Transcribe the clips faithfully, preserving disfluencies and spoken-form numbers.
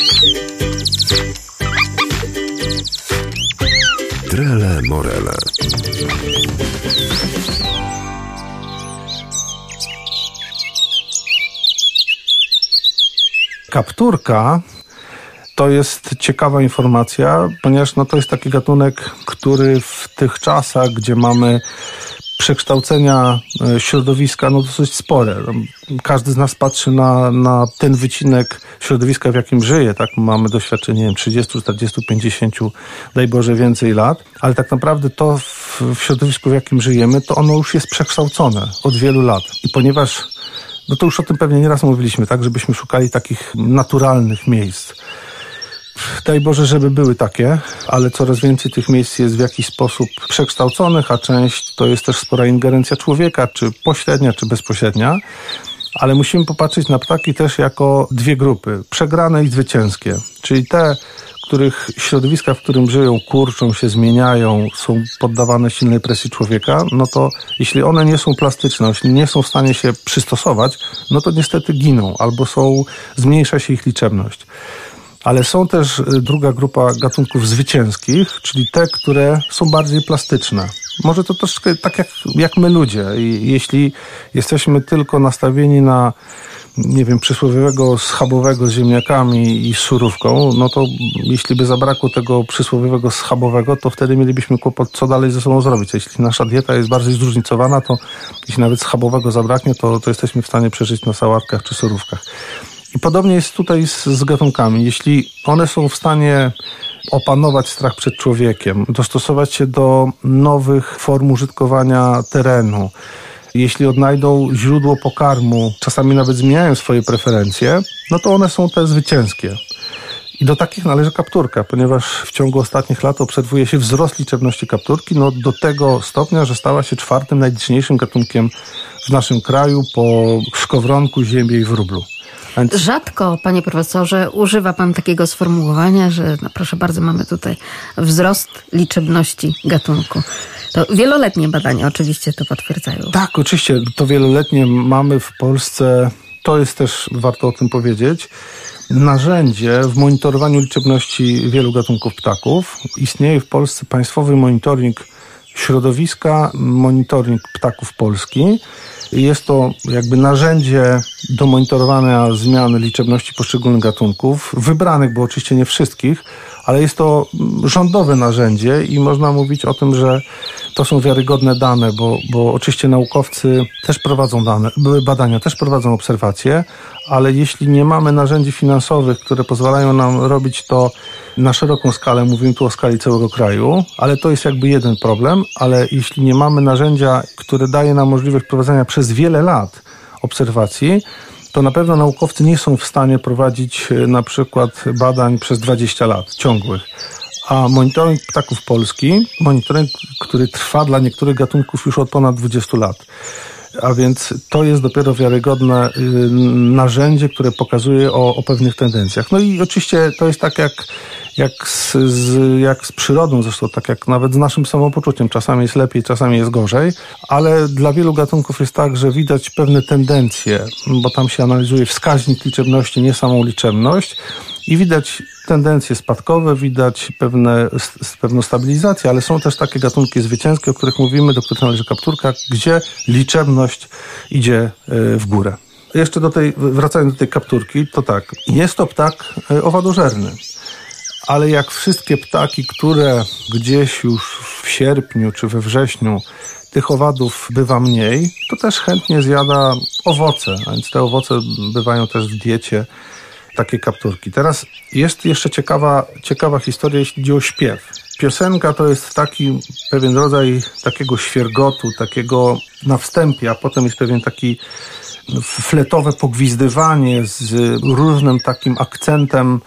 Trele Morele. Kapturka to jest ciekawa informacja, ponieważ no, to jest taki gatunek, który w tych czasach, gdzie mamy przekształcenia środowiska no dosyć spore. Każdy z nas patrzy na, na ten wycinek środowiska, w jakim żyje. Tak? Mamy doświadczenie, nie wiem, trzydzieści, czterdzieści, pięćdziesiąt, daj Boże, więcej lat. Ale tak naprawdę to w, w środowisku, w jakim żyjemy, to ono już jest przekształcone od wielu lat. I ponieważ, no to już o tym pewnie nieraz mówiliśmy, tak, żebyśmy szukali takich naturalnych miejsc. Daj Boże, żeby były takie, ale coraz więcej tych miejsc jest w jakiś sposób przekształconych, a część to jest też spora ingerencja człowieka, czy pośrednia, czy bezpośrednia. Ale musimy popatrzeć na ptaki też jako dwie grupy, przegrane i zwycięskie. Czyli te, których środowiska, w którym żyją, kurczą się, zmieniają, są poddawane silnej presji człowieka, no to jeśli one nie są plastyczne, jeśli nie są w stanie się przystosować, no to niestety giną albo są, zmniejsza się ich liczebność. Ale są też druga grupa gatunków zwycięskich, czyli te, które są bardziej plastyczne. Może to troszkę tak jak, jak my ludzie. I jeśli jesteśmy tylko nastawieni na, nie wiem, przysłowiowego schabowego z ziemniakami i z surówką, no to jeśli by zabrakło tego przysłowiowego schabowego, to wtedy mielibyśmy kłopot, co dalej ze sobą zrobić. Jeśli nasza dieta jest bardziej zróżnicowana, to jeśli nawet schabowego zabraknie, to, to jesteśmy w stanie przeżyć na sałatkach czy surówkach. I podobnie jest tutaj z, z gatunkami. Jeśli one są w stanie opanować strach przed człowiekiem, dostosować się do nowych form użytkowania terenu, jeśli odnajdą źródło pokarmu, czasami nawet zmieniają swoje preferencje, no to one są te zwycięskie. I do takich należy kapturka, ponieważ w ciągu ostatnich lat obserwuje się wzrost liczebności kapturki no do tego stopnia, że stała się czwartym najliczniejszym gatunkiem w naszym kraju po szkowronku, ziębie i wróblu. Więc... Rzadko, panie profesorze, używa pan takiego sformułowania, że no proszę bardzo, mamy tutaj wzrost liczebności gatunku. To wieloletnie badania oczywiście to potwierdzają. Tak, oczywiście, to wieloletnie mamy w Polsce, to jest też, warto o tym powiedzieć, narzędzie w monitorowaniu liczebności wielu gatunków ptaków. Istnieje w Polsce państwowy monitoring środowiska, monitoring ptaków Polski. Jest to jakby narzędzie do monitorowania zmian liczebności poszczególnych gatunków, wybranych, bo oczywiście nie wszystkich, ale jest to rządowe narzędzie i można mówić o tym, że to są wiarygodne dane, bo, bo oczywiście naukowcy też prowadzą dane, badania, też prowadzą obserwacje, ale jeśli nie mamy narzędzi finansowych, które pozwalają nam robić to na szeroką skalę, mówimy tu o skali całego kraju, ale to jest jakby jeden problem, ale jeśli nie mamy narzędzia, które daje nam możliwość prowadzenia przez wiele lat obserwacji, to na pewno naukowcy nie są w stanie prowadzić na przykład badań przez dwadzieścia lat ciągłych. A monitoring ptaków Polski, monitoring, który trwa dla niektórych gatunków już od ponad dwudziestu lat. A więc to jest dopiero wiarygodne y, narzędzie, które pokazuje o, o pewnych tendencjach. No i oczywiście to jest tak jak, jak, z, z, jak z przyrodą, zresztą tak jak nawet z naszym samopoczuciem. Czasami jest lepiej, czasami jest gorzej, ale dla wielu gatunków jest tak, że widać pewne tendencje, bo tam się analizuje wskaźnik liczebności, nie samą liczebność i widać tendencje spadkowe, widać pewne, pewną stabilizację, ale są też takie gatunki zwycięskie, o których mówimy, do których należy kapturka, gdzie liczebność idzie w górę. Jeszcze do tej, wracając do tej kapturki, to tak, jest to ptak owadożerny, ale jak wszystkie ptaki, które gdzieś już w sierpniu czy we wrześniu tych owadów bywa mniej, to też chętnie zjada owoce, a więc te owoce bywają też w diecie takie kapturki. Teraz jest jeszcze ciekawa, ciekawa historia, jeśli chodzi o śpiew. Piosenka to jest taki pewien rodzaj takiego świergotu, takiego na wstępie, a potem jest pewien taki fletowe pogwizdywanie z różnym takim akcentem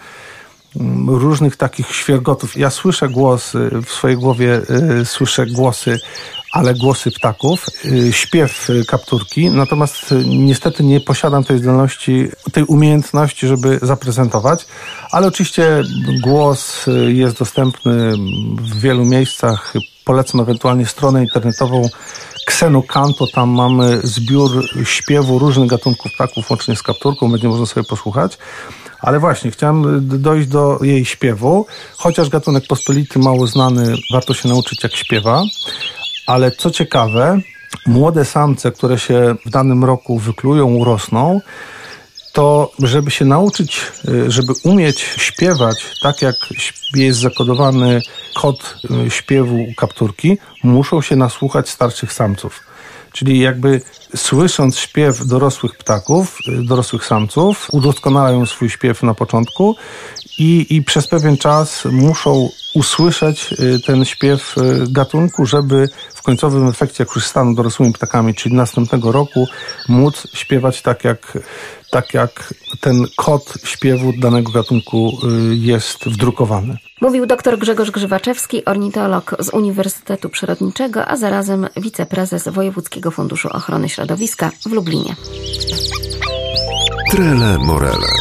różnych takich świergotów. Ja słyszę głosy, w swojej głowie y, słyszę głosy, ale głosy ptaków, y, śpiew kapturki, natomiast y, niestety nie posiadam tej zdolności, tej umiejętności, żeby zaprezentować, ale oczywiście głos y, jest dostępny w wielu miejscach. Polecam ewentualnie stronę internetową Xenocanto, tam mamy zbiór śpiewu różnych gatunków ptaków, łącznie z kapturką, będzie można sobie posłuchać. Ale właśnie, chciałem dojść do jej śpiewu. Chociaż gatunek pospolity, mało znany, warto się nauczyć, jak śpiewa. Ale co ciekawe, młode samce, które się w danym roku wyklują, urosną, to żeby się nauczyć, żeby umieć śpiewać tak, jak jest zakodowany kod śpiewu kapturki, muszą się nasłuchać starszych samców. Czyli jakby słysząc śpiew dorosłych ptaków, dorosłych samców, udoskonalają swój śpiew na początku i, i przez pewien czas muszą usłyszeć ten śpiew gatunku, żeby w końcowym efekcie, jak już staną dorosłymi ptakami, czyli następnego roku, móc śpiewać tak jak, tak jak ten kod śpiewu danego gatunku jest wdrukowany. Mówił dr Grzegorz Grzywaczewski, ornitolog z Uniwersytetu Przyrodniczego, a zarazem wiceprezes Wojewódzkiego Funduszu Ochrony Środowiska w Lublinie. Trele Morele.